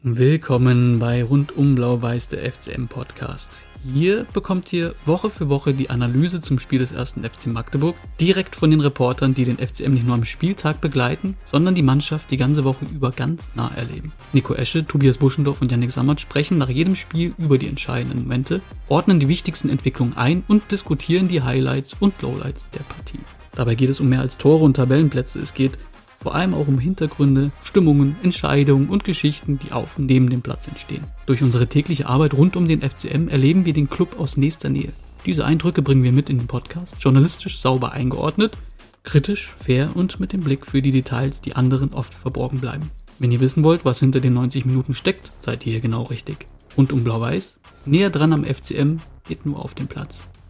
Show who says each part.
Speaker 1: Willkommen bei Rundum Blau-Weiß, der FCM-Podcast. Hier bekommt ihr Woche für Woche die Analyse zum Spiel des 1. FC Magdeburg direkt von den Reportern, die den FCM nicht nur am Spieltag begleiten, sondern die Mannschaft die ganze Woche über ganz nah erleben. Nico Esche, Tobias Buschendorf und Yannick Samert sprechen nach jedem Spiel über die entscheidenden Momente, ordnen die wichtigsten Entwicklungen ein und diskutieren die Highlights und Lowlights der Partie. Dabei geht es um mehr als Tore und Tabellenplätze, es geht vor allem auch um Hintergründe, Stimmungen, Entscheidungen und Geschichten, die auf und neben dem Platz entstehen. Durch unsere tägliche Arbeit rund um den FCM erleben wir den Club aus nächster Nähe. Diese Eindrücke bringen wir mit in den Podcast, journalistisch sauber eingeordnet, kritisch, fair und mit dem Blick für die Details, die anderen oft verborgen bleiben. Wenn ihr wissen wollt, was hinter den 90 Minuten steckt, seid ihr hier genau richtig. Rundum Blau-Weiß, näher dran am FCM, geht nur auf den Platz.